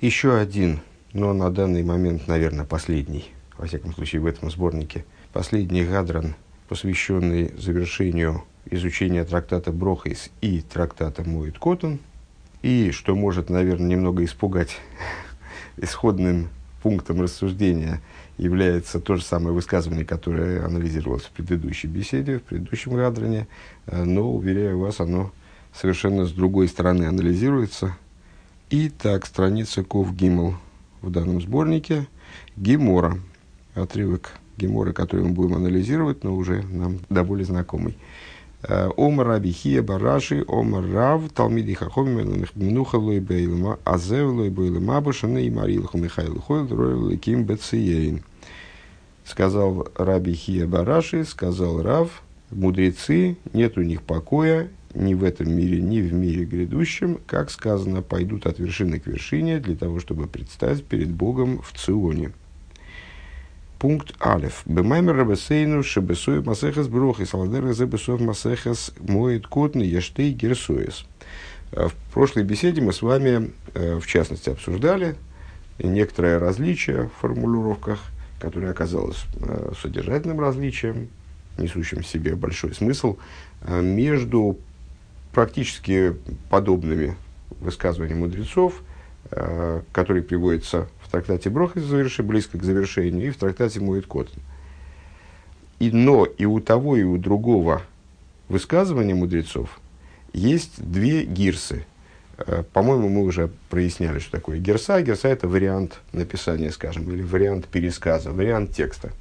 Еще один, но на данный момент, наверное, последний, во всяком случае, в этом сборнике, последний гадран, посвященный завершению изучения трактата Брохис и трактата Моэд Котан, и, что может, наверное, немного испугать, исходным пунктом рассуждения является то же самое высказывание, которое анализировалось в предыдущей беседе, в предыдущем гадране, но, уверяю вас, оно совершенно с другой стороны анализируется. Итак, страница Ков Гимл в данном сборнике. Гемора. Отрывок Геморы, который мы будем анализировать, но уже нам до боли знакомый. Омар Раби Хия Бараши, Омар Рав, Талмиди Хахоми, Минухалой Бейлма, Азевлой Бейлма, Башаны и Марилху Михаил Хойл, Ройл Ким Бециейн. Сказал Раби Хия Бараши, сказал Рав, мудрецы, нет у них покоя, ни в этом мире, ни в мире грядущем, как сказано, пойдут от вершины к вершине для того, чтобы предстать перед Богом в Ционе. Пункт Алеф. Бемаймер рабесейну шебесоев масехас брохис, аладер зебесоев масехас моет котный яштей герсоес. В прошлой беседе мы с вами, в частности, обсуждали некоторое различие в формулировках, которое оказалось содержательным различием, несущим в себе большой смысл, между практически подобными высказываниями мудрецов, которые приводятся в трактате Брохис, близко к завершению, и в трактате Моэд Котан. Но и у того, и у другого высказывания мудрецов есть две гирсы. По-моему, мы уже проясняли, что такое гирса. Гирса – это вариант написания, скажем, или вариант пересказа, вариант текста.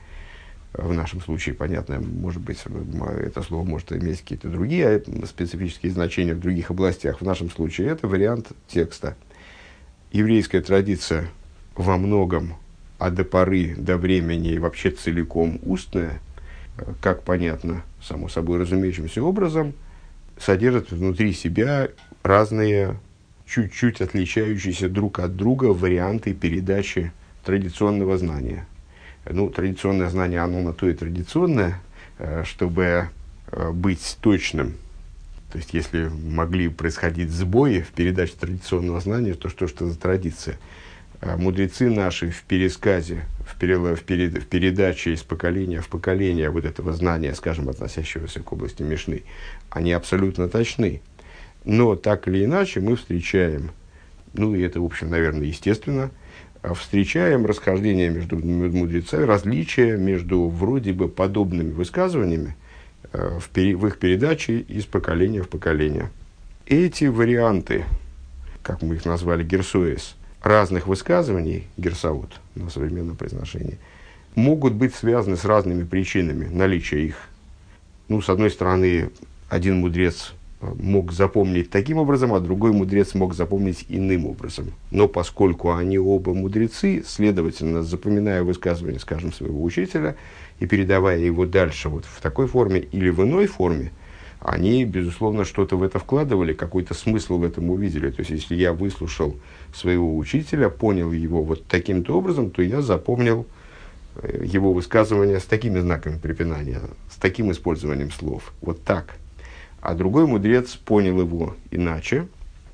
В нашем случае, понятно, может быть, это слово может иметь какие-то другие специфические значения в других областях. В нашем случае это вариант текста. Еврейская традиция во многом, а до поры, до времени и вообще целиком устная, как понятно, само собой разумеющимся образом, содержит внутри себя разные, чуть-чуть отличающиеся друг от друга варианты передачи традиционного знания. Ну, традиционное знание, оно на то и традиционное, чтобы быть точным. То есть, если могли происходить сбои в передаче традиционного знания, то что за традиция? Мудрецы наши в пересказе, в передаче из поколения в поколение вот этого знания, скажем, относящегося к области Мишны, они абсолютно точны. Но так или иначе мы встречаем, ну и это, в общем, наверное, естественно, встречаем расхождение между мудрецами, различия между вроде бы подобными высказываниями в их передаче из поколения в поколение. Эти варианты, как мы их назвали, герсоес, разных высказываний, герсаот на современном произношении, могут быть связаны с разными причинами наличия их. Ну, с одной стороны, один мудрец мог запомнить таким образом, а другой мудрец мог запомнить иным образом. Но поскольку они оба мудрецы, следовательно, запоминая высказывание, скажем, своего учителя и передавая его дальше вот в такой форме или в иной форме, они, безусловно, что-то в это вкладывали, какой-то смысл в этом увидели. То есть, если я выслушал своего учителя, понял его вот таким-то образом, то я запомнил его высказывание с такими знаками препинания, с таким использованием слов. Вот так. А другой мудрец понял его иначе,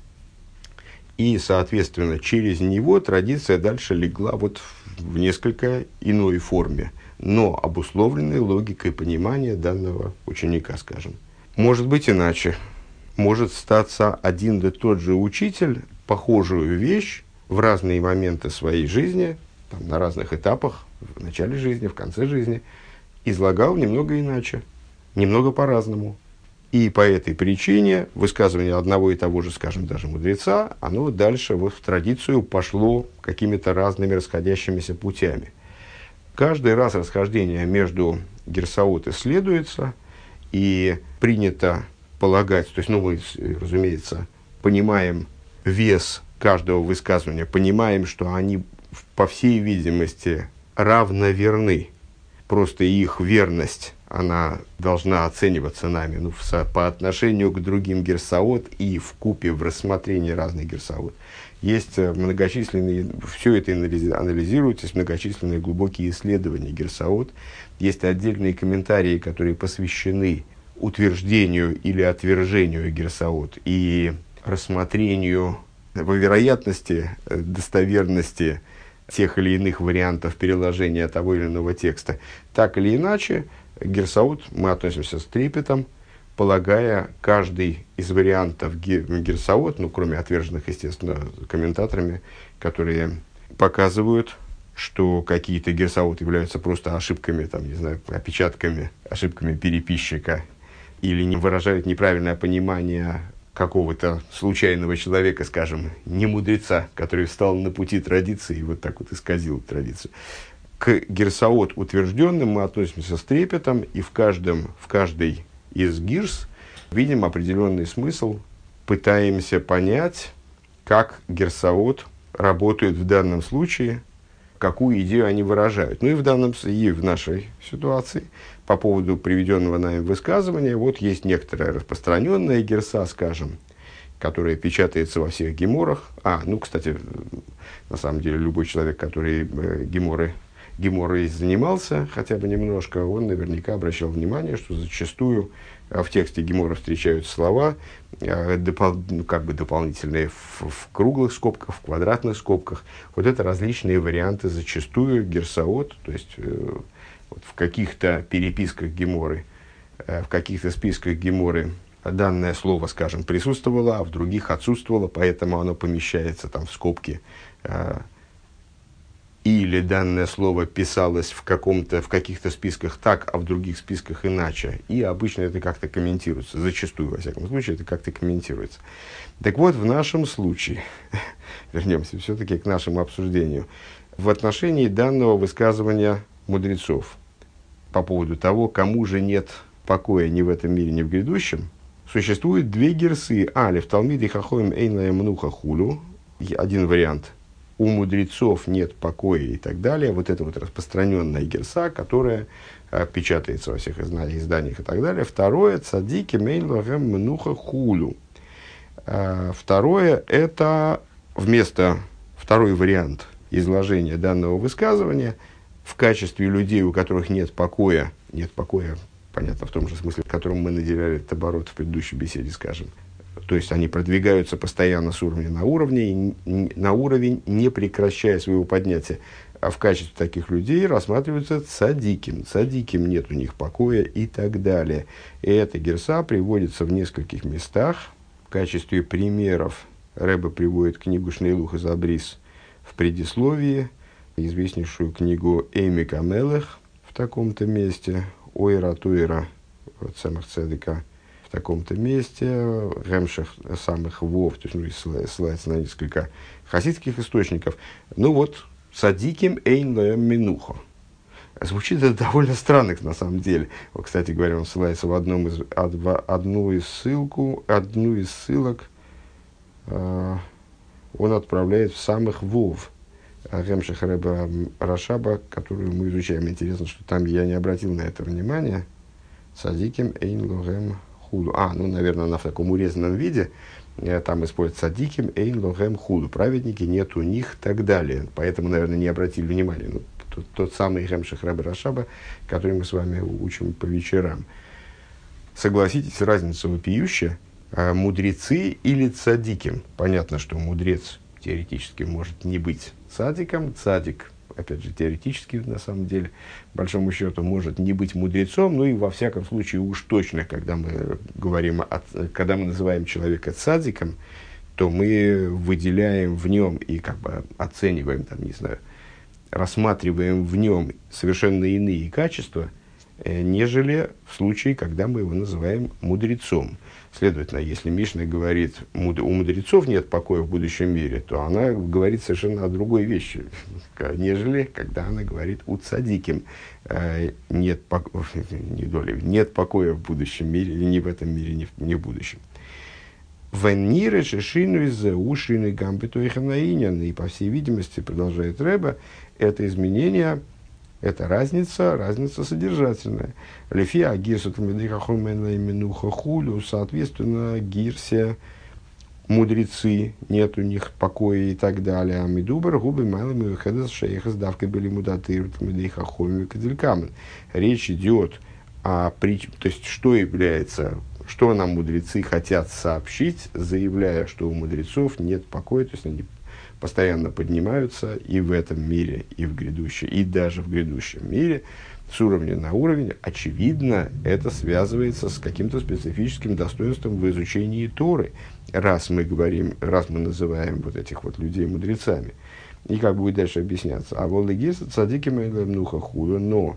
и, соответственно, через него традиция дальше легла вот в несколько иной форме, но обусловленной логикой понимания данного ученика, скажем. Может быть иначе. Может статься один да тот же учитель, похожую вещь в разные моменты своей жизни, там, на разных этапах, в начале жизни, в конце жизни, излагал немного иначе, немного по-разному. И по этой причине высказывание одного и того же, скажем, даже мудреца, оно дальше вот в традицию пошло какими-то разными расходящимися путями. Каждый раз расхождение между герсаот исследуется, и принято полагать, то есть, ну, мы, разумеется, понимаем вес каждого высказывания, понимаем, что они, по всей видимости, равноверны. Просто их верность, она должна оцениваться нами по отношению к другим герсаот и вкупе в рассмотрении разных герсаот. Есть многочисленные, все это анализируется, есть многочисленные глубокие исследования герсаот, есть отдельные комментарии, которые посвящены утверждению или отвержению герсаот и рассмотрению по вероятности достоверности тех или иных вариантов переложения того или иного текста. Так или иначе, к герсаот мы относимся с трепетом, полагая каждый из вариантов герсаот, ну, кроме отверженных, естественно, комментаторами, которые показывают, что какие-то герсаот являются просто ошибками, там, не знаю, опечатками, ошибками переписчика, или не выражают неправильное понимание какого-то случайного человека, скажем, не мудреца, который встал на пути традиции и вот так вот исказил традицию. К герсаот утвержденным мы относимся с трепетом, и в каждой из гирс видим определенный смысл, пытаемся понять, как герсаот работают в данном случае, какую идею они выражают. Ну и в нашей ситуации, по поводу приведенного нами высказывания, вот есть некоторая распространенная герса, скажем, которая печатается во всех геморах. Кстати, на самом деле, любой человек, который геморой занимался хотя бы немножко, он наверняка обращал внимание, что зачастую в тексте гемора встречаются слова, дополнительные в круглых скобках, в квадратных скобках. Вот это различные варианты зачастую герсаот, то есть вот в каких-то переписках геморы, в каких-то списках геморы данное слово, скажем, присутствовало, а в других отсутствовало, поэтому оно помещается там в скобки. Или данное слово писалось в каких-то списках так, а в других списках иначе. И обычно это как-то комментируется. Зачастую, во всяком случае, это как-то комментируется. Так вот, в нашем случае, вернемся все-таки к нашему обсуждению, в отношении данного высказывания мудрецов по поводу того, кому же нет покоя ни в этом мире, ни в грядущем, существует две герсы. В Талмиде хахоим эйна мнуха хулю. Один вариант. У мудрецов нет покоя и так далее. Вот это вот распространенная герса, которая печатается во всех изданиях и так далее. Второе, цадики мейло гэм мнуха хулю. Второе, это второй вариант изложения данного высказывания в качестве людей, у которых нет покоя, понятно, в том же смысле, в котором мы наделяли этот оборот в предыдущей беседе, скажем. То есть они продвигаются постоянно с уровня на уровень, не прекращая своего поднятия. А в качестве таких людей рассматриваются цадиким. Цадиким нет у них покоя и так далее. И эта герса приводится в нескольких местах. В качестве примеров Ребе приводит книгу Шнейлух из Абрис в предисловии, известнейшую книгу Эймик Амелех в таком-то месте, Ойра Туира, Цемах Цедека, в таком-то месте, Гемшах самых Вов, то есть ссылается на несколько хасидских источников. Садиким эйн лоэм минуха. Звучит это довольно странно, на самом деле. Кстати говоря, он ссылается в одну из ссылок, он отправляет в самых Вов, Гемшах Ребе Рашаба, которую мы изучаем. Интересно, что там я не обратил на это внимания. Садиким эйн лоэм худу. Наверное, она в таком урезанном виде. Там используется садиким эйн логэм худу. Праведники нет у них и так далее. Поэтому, наверное, не обратили внимания. Тот самый Гемшах Ребе Рашаба, который мы с вами учим по вечерам. Согласитесь, разница вопиющая. Мудрецы или цадиким. Понятно, что мудрец теоретически может не быть цадиком. Цадик, опять же, теоретически, на самом деле, по большому счету, может не быть мудрецом, и во всяком случае, уж точно, когда мы называем человека цадиком, то мы выделяем в нем и оцениваем, рассматриваем в нем совершенно иные качества, нежели в случае, когда мы его называем мудрецом. Следовательно, если Мишна говорит, у мудрецов нет покоя в будущем мире, то она говорит совершенно о другой вещи, нежели когда она говорит у цадиким нет покоя в будущем мире, или не в этом мире, не в будущем. Вениры шишину из-за ушины гамбиту и ханаинян. И, по всей видимости, продолжает Ребе, это изменение, это разница содержательная. Лефия гирсу тамидыха хумена именуха хулю, соответственно, гирсе мудрецы, нет у них покоя и так далее. Амидубар губы малыми хедас шейхас давкой были мудатыр тамидыха хумена каделькамен. Речь идет то есть, что что нам мудрецы хотят сообщить, заявляя, что у мудрецов нет покоя, то есть они постоянно поднимаются и в этом мире, и в грядущем, и даже в грядущем мире, с уровня на уровень. Очевидно, это связывается с каким-то специфическим достоинством в изучении Торы, раз мы называем вот этих вот людей мудрецами. И как будет дальше объясняться. А волдегеса цадиким нуха худу, но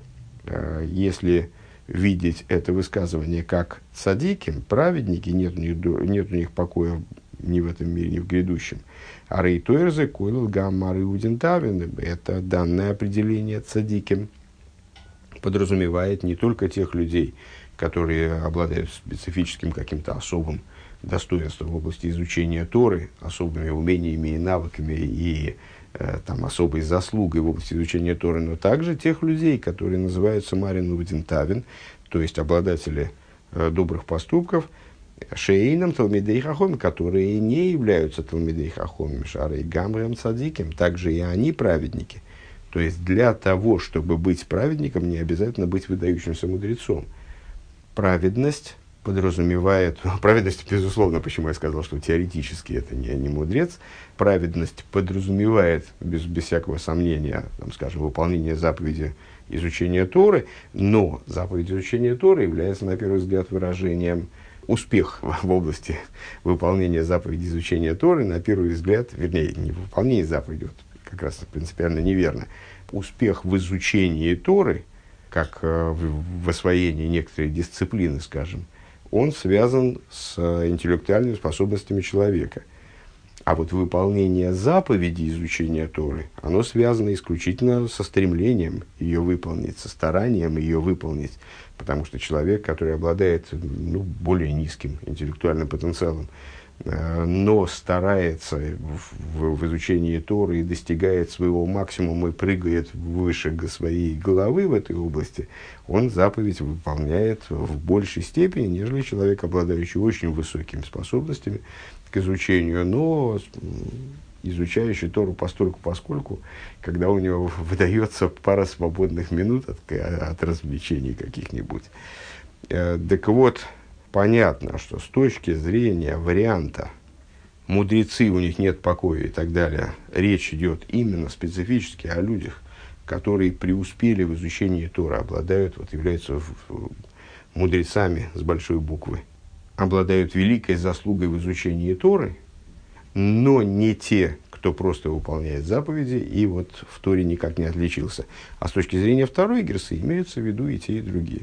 если видеть это высказывание как цадиким, праведники, нет у них покоя ни в этом мире, ни в грядущем. А рейтойрзе койлл гаммары удинтавин, это данное определение цадиким подразумевает не только тех людей, которые обладают специфическим каким-то особым достоинством в области изучения Торы, особыми умениями и навыками и особой заслугой в области изучения Торы, но также тех людей, которые называются Марин Удинтавин, то есть обладатели добрых поступков, Шейном Талмидей Хахомим, которые не являются Талмидей Хахомим, Шарей Гамрем Цадиким, также и они праведники. То есть для того, чтобы быть праведником, не обязательно быть выдающимся мудрецом. Праведность подразумевает, праведность, безусловно, почему я сказал, что теоретически это не мудрец, праведность подразумевает, без всякого сомнения, скажем, выполнение заповеди изучения Торы, но заповедь изучения Торы является, на первый взгляд, выражением успех в области выполнения заповеди изучения Торы, на первый взгляд, вернее, не выполнение заповеди, вот, как раз принципиально неверно, успех в изучении Торы, как в освоении некоторой дисциплины, скажем, он связан с интеллектуальными способностями человека. А вот выполнение заповеди изучения Торы, оно связано исключительно со стремлением ее выполнить, со старанием ее выполнить. Потому что человек, который обладает более низким интеллектуальным потенциалом, но старается в изучении Торы и достигает своего максимума и прыгает выше своей головы в этой области, он заповедь выполняет в большей степени, нежели человек, обладающий очень высокими способностями к изучению, но изучающий Тору постольку поскольку, когда у него выдается пара свободных минут от развлечений каких-нибудь. Так вот, понятно, что с точки зрения варианта мудрецы, у них нет покоя и так далее, речь идет именно специфически о людях, которые преуспели в изучении Торы, являются мудрецами с большой буквы, обладают великой заслугой в изучении Торы, но не те, кто просто выполняет заповеди и вот в Торе никак не отличился. А с точки зрения второй герсы имеются в виду и те, и другие.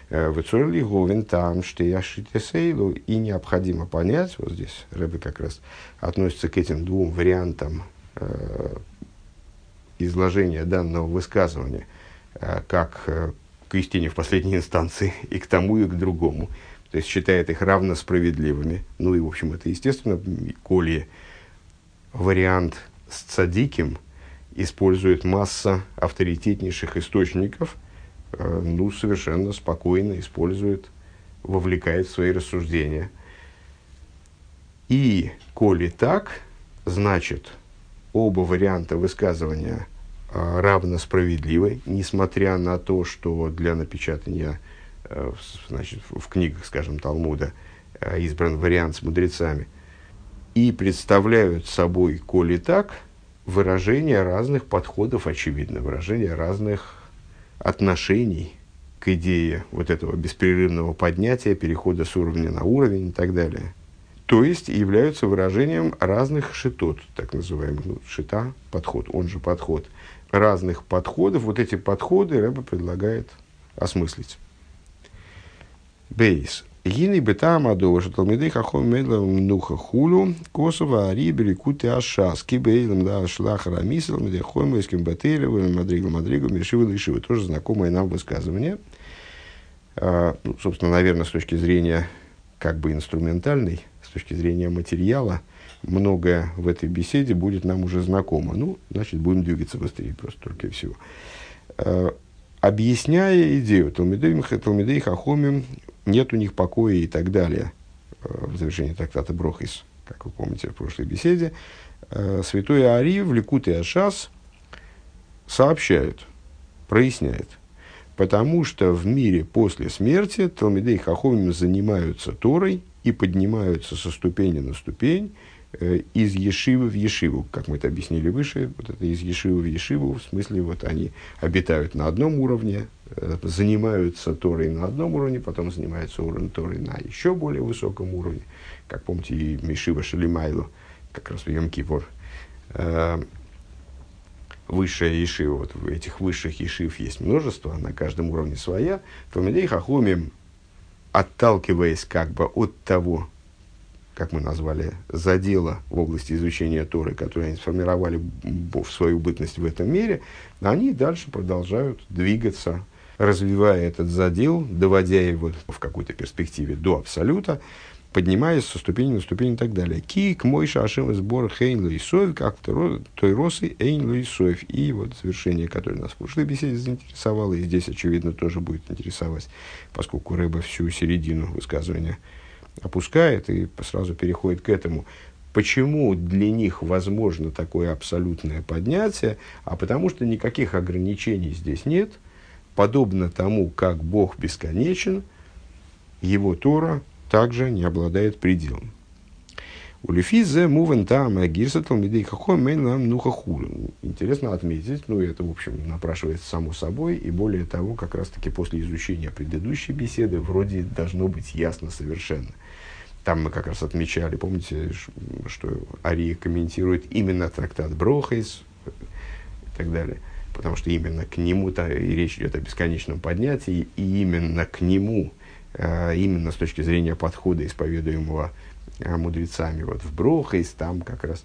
И необходимо понять, вот здесь Ребе как раз относится к этим двум вариантам изложения данного высказывания, как к истине в последней инстанции, и к тому, и к другому. То есть считает их равносправедливыми. Ну и, в общем, это естественно, коли вариант с цадиким использует масса авторитетнейших источников, совершенно спокойно использует, вовлекает в свои рассуждения. И, коли так, значит, оба варианта высказывания равносправедливы, несмотря на то, что для напечатания в книгах, скажем, Талмуда избран вариант с мудрецами, и представляют собой, коли так, выражение разных подходов, очевидно, выражение разных отношений к идее вот этого беспрерывного поднятия, перехода с уровня на уровень и так далее. То есть являются выражением разных шитот, так называемых, шита, подход, он же подход, разных подходов. Вот эти подходы Ребе предлагает осмыслить. Бейс. Гины бетам адова, что Талмидей Хахом медлам нуха хулю, косова арибели куты ашас, кибейлам да шлаха рамисел, медехом эским бателевым, мадригл, мешивы лишивы. Тоже знакомое нам высказывание. Собственно, наверное, с точки зрения как бы инструментальной, с точки зрения материала, многое в этой беседе будет нам уже знакомо. Значит, будем двигаться быстрее, просто только и всего. Объясняя идею Талмидей Хахомим, нет у них покоя и так далее, в завершении трактата Брохис, как вы помните в прошлой беседе, святой Ари в Ликут и Ашас сообщают, проясняет. Потому что в мире после смерти Талмидей Хахомим занимаются Торой и поднимаются со ступени на ступень из ешивы в ешиву. Как мы это объяснили выше, вот это из ешивы в ешиву, в смысле, вот они обитают на одном уровне, занимаются Торой на одном уровне, потом занимаются Торой на еще более высоком уровне. Как помните, и Мишива Шалимайлу, как раз в Йом-Кипур. Высшая ешива, вот этих высших ешив есть множество, на каждом уровне своя. Талмидей Хахомим, отталкиваясь как бы от того, как мы назвали, задела в области изучения Торы, которые они сформировали в свою бытность в этом мире, они дальше продолжают двигаться, развивая этот задел, доводя его в какой-то перспективе до абсолюта, поднимаясь со ступени на ступень и так далее. Кик, мойша, ашем, сбор, хейн, лоисоев, как той росы, эйн, лоисоев. И вот завершение, которое нас в прошлой беседе заинтересовало, и здесь, очевидно, тоже будет интересовать, поскольку Рэбе всю середину высказывания опускает и сразу переходит к этому. Почему для них возможно такое абсолютное поднятие? А потому что никаких ограничений здесь нет. Подобно тому, как Бог бесконечен, его Тора также не обладает пределом. Улифизе мувен там гирса талмидей хахом мейнам нухахур. Интересно отметить, это, в общем, напрашивается само собой, и более того, как раз-таки после изучения предыдущей беседы вроде должно быть ясно совершенно. Там мы как раз отмечали, помните, что Ария комментирует именно трактат Брохейс и так далее, потому что именно к нему-то и речь идет о бесконечном поднятии, и именно к нему, именно с точки зрения подхода, исповедуемого мудрецами в Брохейс, там как раз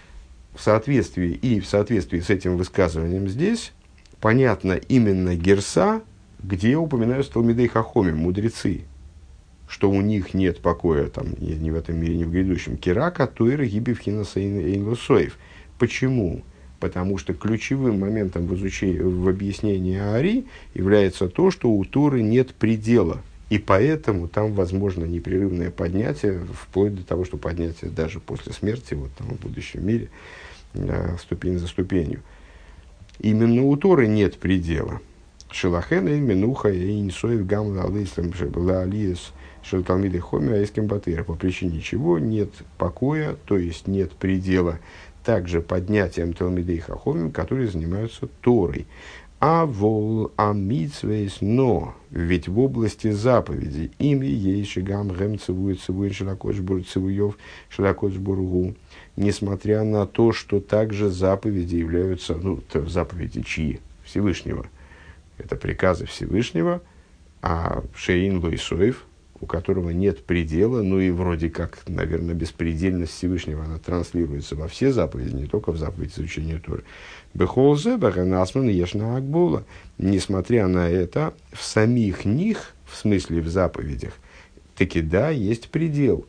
в соответствии с этим высказыванием здесь понятно именно герса, где упоминаются Талмидей Хахомим, мудрецы, что у них нет покоя там, ни в этом мире, ни в грядущем. Кирака, Туэра, Гибивхинас, Эйнлусоев. Почему? Потому что ключевым моментом в объяснении Ари является то, что у Торы нет предела. И поэтому там возможно непрерывное поднятие, вплоть до того, что поднятие даже после смерти, там, в будущем мире, ступень за ступенью. Именно у Торы нет предела. Шелахен, Минуха, Эйнсоев, Гамла, Алейслам, Алиес, Шелталмиды, Хоми, Аиским Батыр. По причине чего нет покоя, то есть нет предела, также поднятием Талмидей Хахомим, которые занимаются Торой. А вол амитсвейс, но ведь в области заповедей ими есть шигам гэм цивует цивует шелакоцбур цивуев шелакоцбургу, несмотря на то, что также заповеди являются, заповеди чьи? Всевышнего. Это приказы Всевышнего, а Шеин Лойсоев, у которого нет предела, и вроде как, наверное, беспредельность Всевышнего, она транслируется во все заповеди, не только в заповеди изучения Торы. Бехолзе, Баханасман, Ешна Акбола. Несмотря на это, в самих них, в смысле в заповедях, таки да, есть предел.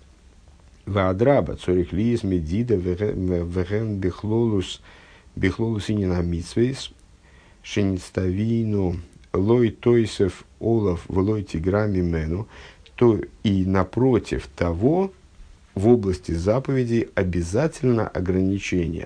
Ваадраба, Цорих Лиес, Медида, Вехен, Бехлолус, Бехлолусинина Митсвейс, Шеництавину, Лой Тойсев, Олов, Влой Тиграми Мену, то и напротив того, в области заповедей обязательно ограничение.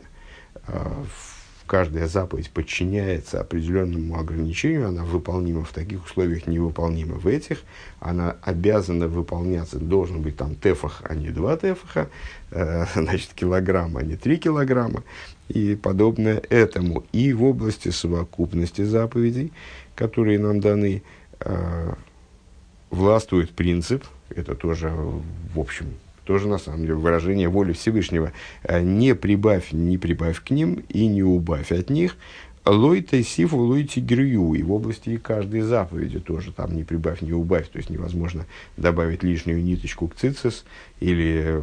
Каждая заповедь подчиняется определенному ограничению, она выполнима в таких условиях, невыполнима в этих, она обязана выполняться, должен быть там тефах, а не 2 тефаха, значит, килограмма, а не 3 килограмма, и подобное этому. И в области совокупности заповедей, которые нам даны, властвует принцип, это тоже, в общем, тоже на самом деле выражение воли Всевышнего. Не прибавь к ним и не убавь от них. Лой тайсифу, лой тигрю. И в области каждой заповеди тоже там не прибавь, не убавь. То есть невозможно добавить лишнюю ниточку к цицис или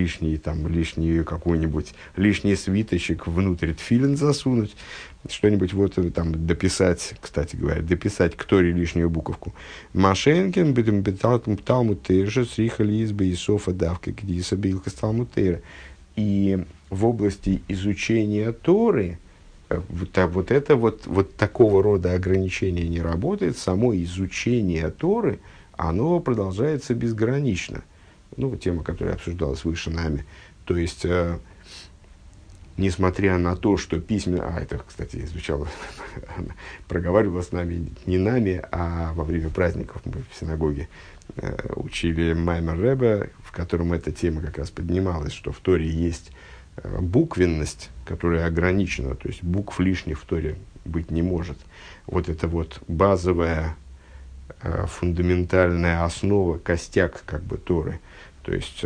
лишний свиточек внутрь тфилин засунуть. Что-нибудь там дописать, кстати говоря, к Торе лишнюю буковку. Машенкин, Талмуд Тейра, Срихали избы Исофа давка, где Исабилка Талмуд Тейра. И в области изучения Торы вот такого рода ограничения не работает. Само изучение Торы, оно продолжается безгранично. Тема, которая обсуждалась выше нами. То есть, несмотря на то, что письменно... это, кстати, звучало, проговаривалось с нами, не нами, а во время праздников мы в синагоге учили Маймер Ребе, в котором эта тема как раз поднималась, что в Торе есть буквенность, которая ограничена, то есть букв лишних в Торе быть не может. Вот это вот базовая, фундаментальная основа, костяк как бы Торы. То есть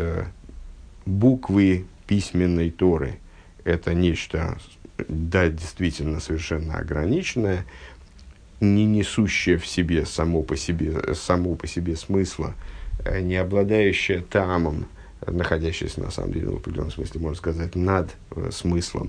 буквы письменной Торы – это нечто, да, действительно совершенно ограниченное, не несущее в себе само по себе смысла, не обладающее таамом, находящееся, на самом деле, в определенном смысле, можно сказать, над смыслом.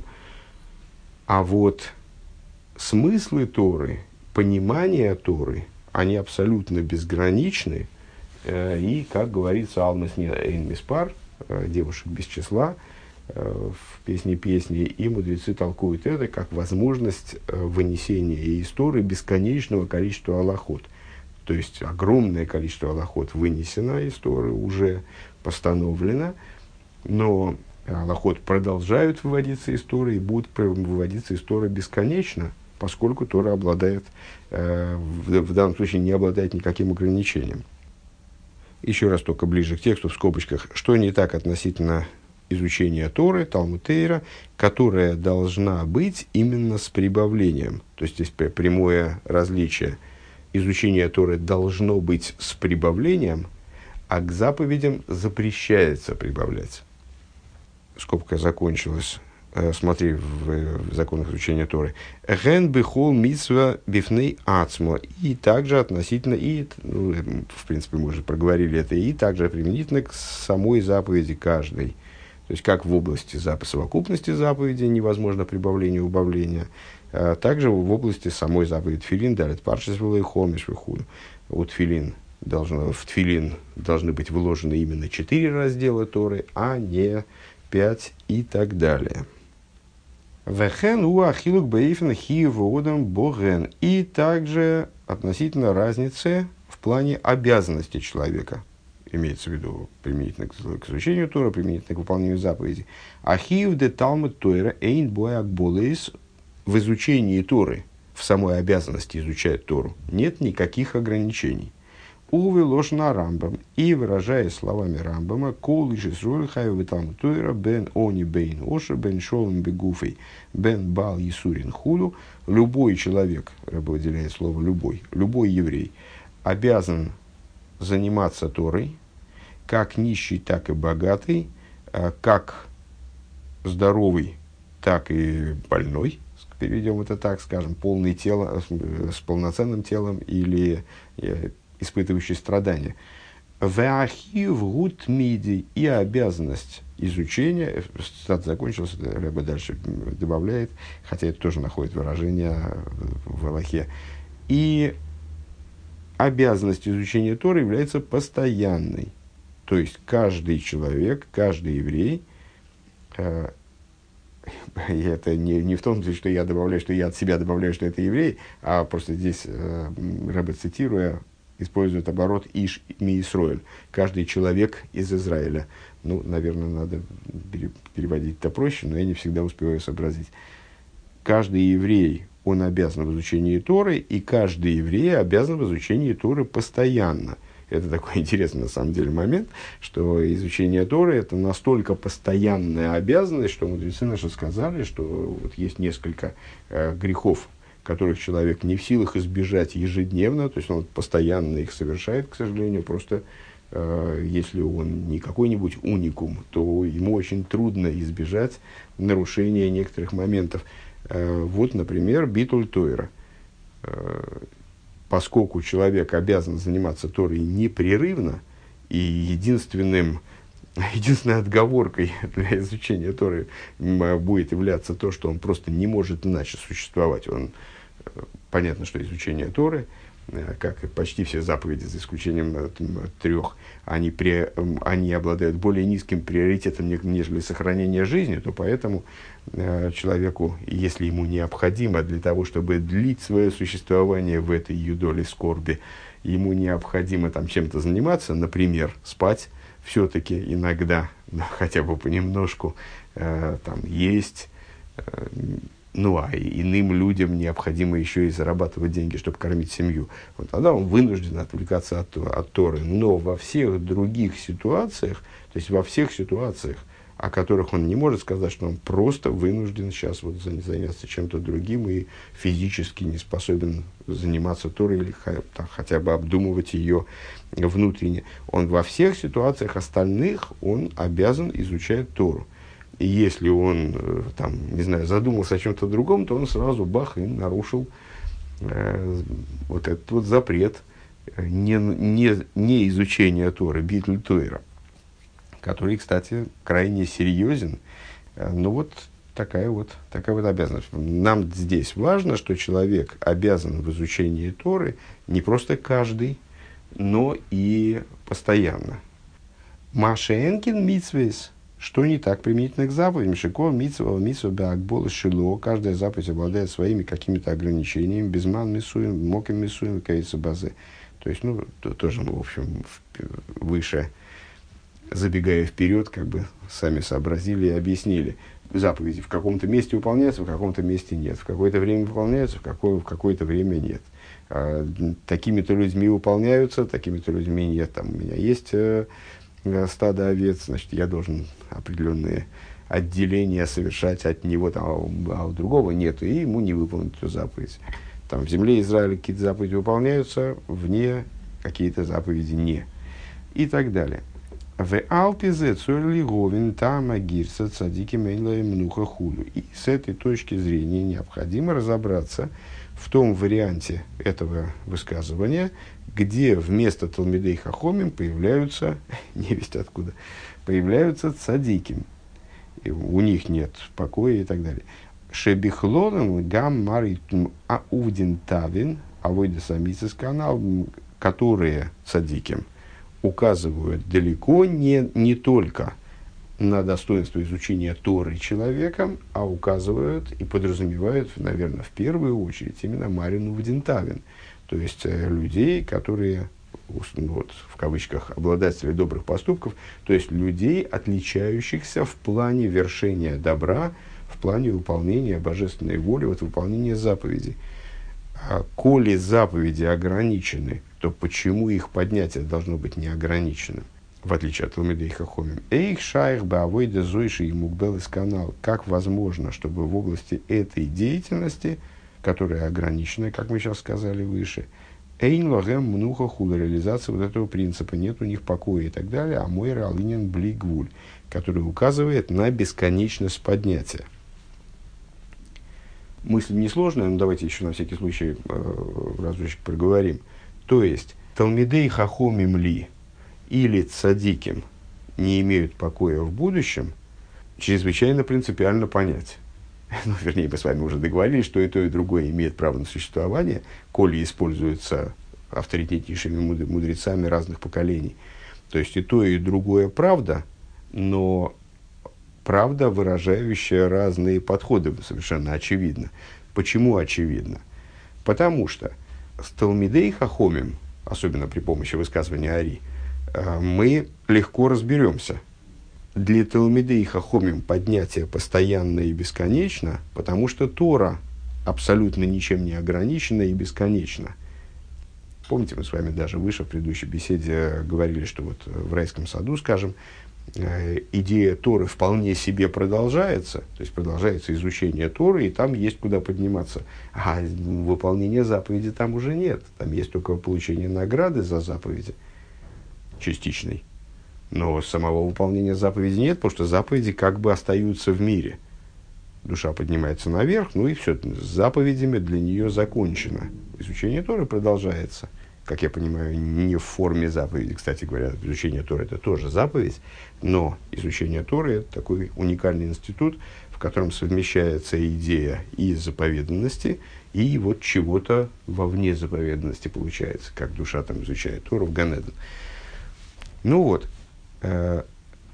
А вот смыслы Торы, понимание Торы, они абсолютно безграничны. И, как говорится, «Алмас эйн миспар», девушек без числа, в «Песне песни», и мудрецы толкуют это как возможность вынесения из Торы бесконечного количества алахот. То есть огромное количество алахот вынесено из Торы, уже постановлено, но алахот продолжают выводиться из Торы и будут выводиться из Торы бесконечно, поскольку Тора обладает, в данном случае не обладает никаким ограничением. Еще раз только ближе к тексту, в скобочках, что не так относительно изучения Торы, Талмуд Тейра, которая должна быть именно с прибавлением. То есть здесь прямое различие. Изучение Торы должно быть с прибавлением, а к заповедям запрещается прибавлять. Скобка закончилась. Смотри в законах изучения Торы. «Ген бихол митсва бифней ацмо». И также относительно, в принципе, мы уже проговорили это, и также применительно к самой заповеди каждой. То есть, как в области совокупности заповедей невозможно прибавление и убавление, также в области самой заповеди тфилин, далит паршис вилой хомиш вихуду. В тфилин должны быть выложены именно 4 раздела Торы, а не 5 и так далее. Вехен у ахилук бейфен хиеводам боген. И также относительно разницы в плане обязанностей человека. Имеется в виду применительно к изучению Тора, применительно к выполнению заповедей. Ахиев де талмуд тойра эйн бояк болейс. В изучении Торы, в самой обязанности изучать Тору, нет никаких ограничений. Увы лошна Рамбам, и выражая словами Рамбама, кол лишь Исруэль хайв беталмуд тойра бен они бейн оша бен шолом бегуфей бен бал есурин худу. Любой человек, Рэбе выделяет слово любой еврей, обязан заниматься Торой, как нищий, так и богатый, как здоровый, так и больной, переведем это так, скажем, полное тело, с полноценным телом или испытывающий страдания. Веахив гуд миди, и обязанность изучения, цитата закончилась, Рэбе дальше добавляет, хотя это тоже находит выражение в Алахе, и обязанность изучения Торы является постоянной. То есть каждый человек, каждый еврей, это не в том смысле, что я добавляю, что я от себя добавляю, что это еврей, а просто здесь, Рэбе цитируя, использует оборот «Иш ми Исроэль», каждый человек из Израиля. Ну, наверное, надо переводить это проще, но я не всегда успеваю сообразить. Каждый еврей, он обязан в изучении Торы, и каждый еврей обязан в изучении Торы постоянно. Это такой интересный, на самом деле, момент, что изучение Торы – это настолько постоянная обязанность, что мудрецы наши сказали, что вот есть несколько грехов, которых человек не в силах избежать ежедневно, то есть он постоянно их совершает, к сожалению, просто если он не какой-нибудь уникум, то ему очень трудно избежать нарушения некоторых моментов. Вот, например, битуль Тойра. Поскольку человек обязан заниматься Торой непрерывно, и единственной отговоркой для изучения Торы будет являться то, что он просто не может иначе существовать. Понятно, что изучение Торы, как и почти все заповеди, за исключением 3, они обладают более низким приоритетом, нежели сохранение жизни, то поэтому человеку, если ему необходимо для того, чтобы длить свое существование в этой юдоле скорби, ему необходимо там чем-то заниматься, например, спать все-таки иногда, хотя бы понемножку, там, есть, Ну, а иным людям необходимо еще и зарабатывать деньги, чтобы кормить семью. Вот тогда он вынужден отвлекаться от Торы. Но во всех других ситуациях, то есть во всех ситуациях, о которых он не может сказать, что он просто вынужден сейчас вот заняться чем-то другим и физически не способен заниматься Торой или хотя бы обдумывать ее внутренне. Он во всех ситуациях остальных он обязан изучать Тору. И если он, там, не знаю, задумался о чем-то другом, то он сразу бах и нарушил вот этот вот запрет не изучения Торы, битль Тойра, который, кстати, крайне серьезен. Ну вот такая вот обязанность. Нам здесь важно, что человек обязан в изучении Торы не просто каждый, но и постоянно. Машенкин митцвейс. Что не так применительно к заповедям? Шико, митцва, беакбол, шило. Каждая заповедь обладает своими какими-то ограничениями. Безман мисуем, моким мисуем, каица базы. То есть, ну, тоже мы, в общем, выше, забегая вперед, как бы сами сообразили и объяснили. Заповеди в каком-то месте выполняются, в каком-то месте нет. В какое-то время выполняются, в какое-то время нет. Такими-то людьми выполняются, такими-то людьми нет. Там у меня есть стадо овец, значит, я должен определенные отделения совершать от него, там, а у другого нет, и ему не выполнить эту заповедь. Там в земле Израиля какие-то заповеди выполняются, вне какие-то заповеди не. И так далее. В Алпизе цорли говин тама гирса цадики мейнла мнуха хулю. И с этой точки зрения необходимо разобраться в том варианте этого высказывания, где вместо Талмидей Хахомим появляются, невесть откуда, появляются цадиким. И у них нет покоя и так далее. Шебихлоном гам маритм аудин тавин авойда самицис канал, которые цадиким указывают далеко не только на достоинство изучения Торы человеком, а указывают и подразумевают, наверное, в первую очередь именно Марину Вдинтавин, то есть людей, которые, вот, в кавычках, обладатели добрых поступков, то есть людей, отличающихся в плане вершения добра, в плане выполнения божественной воли, вот выполнения заповедей. А коли заповеди ограничены, то почему их поднятие должно быть неограниченным? В отличие от Талмидей Хахомим. Эйх шайх баавойда зойши и мукбел из канал. Как возможно, чтобы в области этой деятельности, которая ограничена, как мы сейчас сказали выше, эйн лагем мнуха хула, реализация вот этого принципа, нет у них покоя и так далее, а мой ралинин блигвуль, который указывает на бесконечность поднятия. Мысль несложная, но давайте еще на всякий случай разочек проговорим. То есть, Талмидей Хахомим ли или цадиким не имеют покоя в будущем, чрезвычайно принципиально понять. Ну, вернее, мы с вами уже договорились, что и то, и другое имеет право на существование, коли используются авторитетнейшими мудрецами разных поколений. То есть, и то, и другое правда, но правда, выражающая разные подходы, совершенно очевидно. Почему очевидно? Потому что с Талмидей Хахомим, особенно при помощи высказывания Ари, мы легко разберемся. Для Талмидей Хахомим поднятие постоянно и бесконечно, потому что Тора абсолютно ничем не ограничена и бесконечна. Помните, мы с вами даже выше в предыдущей беседе говорили, что вот в райском саду, скажем, идея Торы вполне себе продолжается, то есть продолжается изучение Торы, и там есть куда подниматься. А выполнения заповеди там уже нет. Там есть только получение награды за заповеди частичной. Но самого выполнения заповеди нет, потому что заповеди как бы остаются в мире. Душа поднимается наверх, ну и все, с заповедями для нее закончено. Изучение Торы продолжается. Как я понимаю, не в форме заповеди. Кстати говоря, изучение Торы – это тоже заповедь, но изучение Торы – это такой уникальный институт, в котором совмещается идея и заповеданности, и вот чего-то вовне заповеданности получается, как душа там изучает Тору в Ганеден. Ну вот, так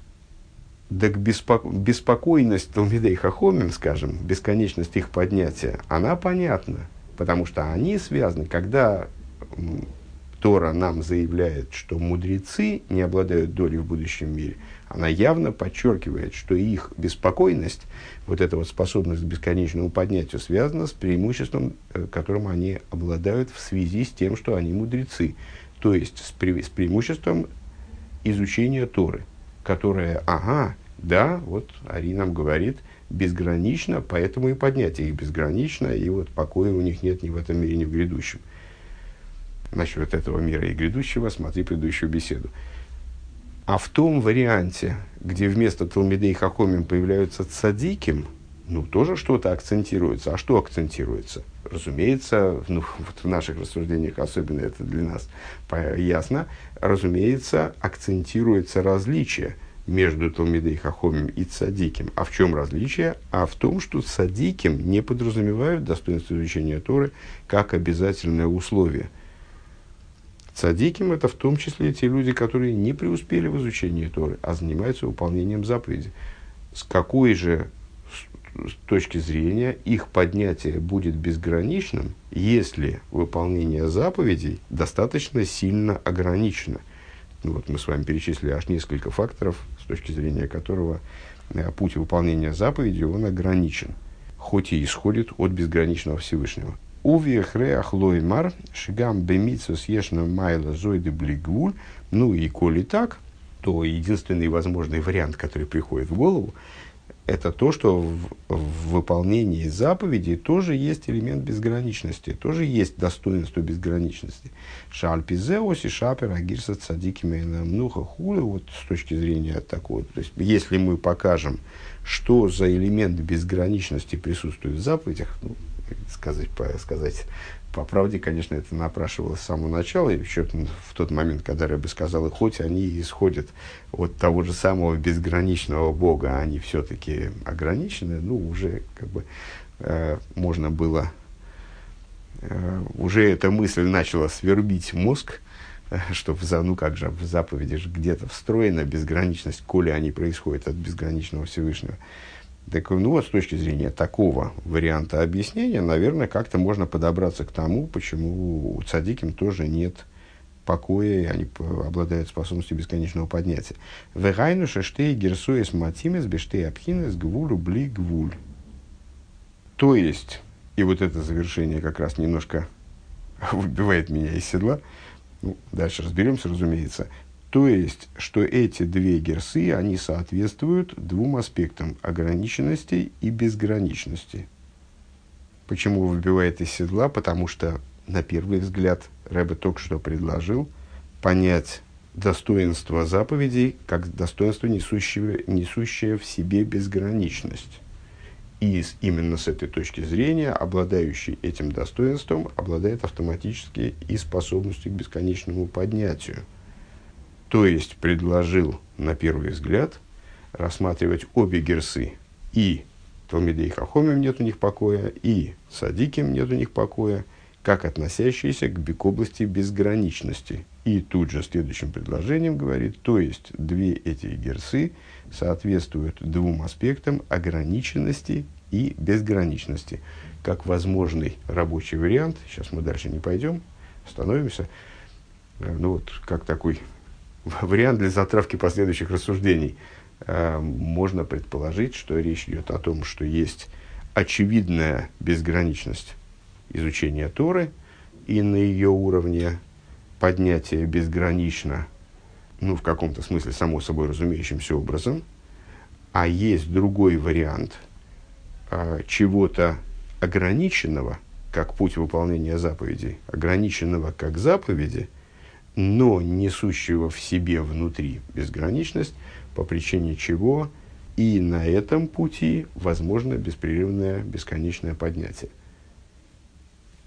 беспокойность Талмидей Хахомим, скажем, бесконечность их поднятия, она понятна, потому что они связаны, когда Тора нам заявляет, что мудрецы не обладают долей в будущем мире, она явно подчеркивает, что их беспокойность, вот эта вот способность к бесконечному поднятию, связана с преимуществом, которым они обладают в связи с тем, что они мудрецы. То есть с преимуществом изучения Торы, которое, да, вот Ари нам говорит, безгранично, поэтому и поднятие их безгранично, и вот покоя у них нет ни в этом мире, ни в грядущем. Насчет этого мира и грядущего смотри предыдущую беседу. А в том варианте, где вместо Талмидей Хахомим появляются цадиким, тоже что-то акцентируется. А что акцентируется? Разумеется, вот в наших рассуждениях, особенно это для нас ясно, разумеется, акцентируется различие между Талмидей Хахомим и цадиким. А в чем различие? А в том, что цадиким не подразумевают достоинство изучения Торы как обязательное условие. Цадиким — это в том числе те люди, которые не преуспели в изучении Торы, а занимаются выполнением заповедей. С какой же точки зрения их поднятие будет безграничным, если выполнение заповедей достаточно сильно ограничено? Вот мы с вами перечислили аж несколько факторов, с точки зрения которого путь выполнения заповедей он ограничен, хоть и исходит от безграничного Всевышнего. Увиехреах лоймар шигам бемитсус ешна майла зойды блигвуль. И коли так, то единственный возможный вариант, который приходит в голову, это то, что в выполнении заповедей тоже есть элемент безграничности, тоже есть достоинство безграничности. Шальпизеос и шапер агирса цадики мейнамнуха хули, вот с точки зрения такого. То есть, если мы покажем, что за элемент безграничности присутствует в заповедях, сказать по правде, конечно, это напрашивалось с самого начала, еще в тот момент, когда Ребе сказал, и хоть они исходят от того же самого безграничного Бога, они все-таки ограничены, уже можно было, уже эта мысль начала свербить мозг, что как же в заповеди же где-то встроена безграничность, коли они происходят от безграничного Всевышнего. Так, с точки зрения такого варианта объяснения, наверное, как-то можно подобраться к тому, почему у цадиким тоже нет покоя, и они обладают способностью бесконечного поднятия. «Вегайну шештей герсуэс матимес бештей апхинес гвулю бли гвуль». То есть, и вот это завершение как раз немножко выбивает меня из седла. Дальше разберемся, разумеется. То есть, что эти две герсы, они соответствуют двум аспектам – ограниченности и безграничности. Почему выбивает из седла? Потому что, на первый взгляд, Ребе только что предложил понять достоинство заповедей как достоинство, несущее в себе безграничность. И именно с этой точки зрения, обладающий этим достоинством, обладает автоматически и способностью к бесконечному поднятию. То есть, предложил, на первый взгляд, рассматривать обе герсы. И Талмидей Хахомим нет у них покоя, и цадиким нет у них покоя, как относящиеся к области безграничности. И тут же следующим предложением говорит, то есть, две эти герсы соответствуют двум аспектам ограниченности и безграничности. Как возможный рабочий вариант, сейчас мы дальше не пойдем, остановимся, как такой вариант для затравки последующих рассуждений, можно предположить, что речь идет о том, что есть очевидная безграничность изучения Торы, и на ее уровне поднятие безгранично, в каком-то смысле само собой разумеющимся образом, а есть другой вариант чего-то ограниченного, как путь выполнения заповедей, ограниченного как заповеди, но несущего в себе внутри безграничность, по причине чего и на этом пути возможно беспрерывное, бесконечное поднятие.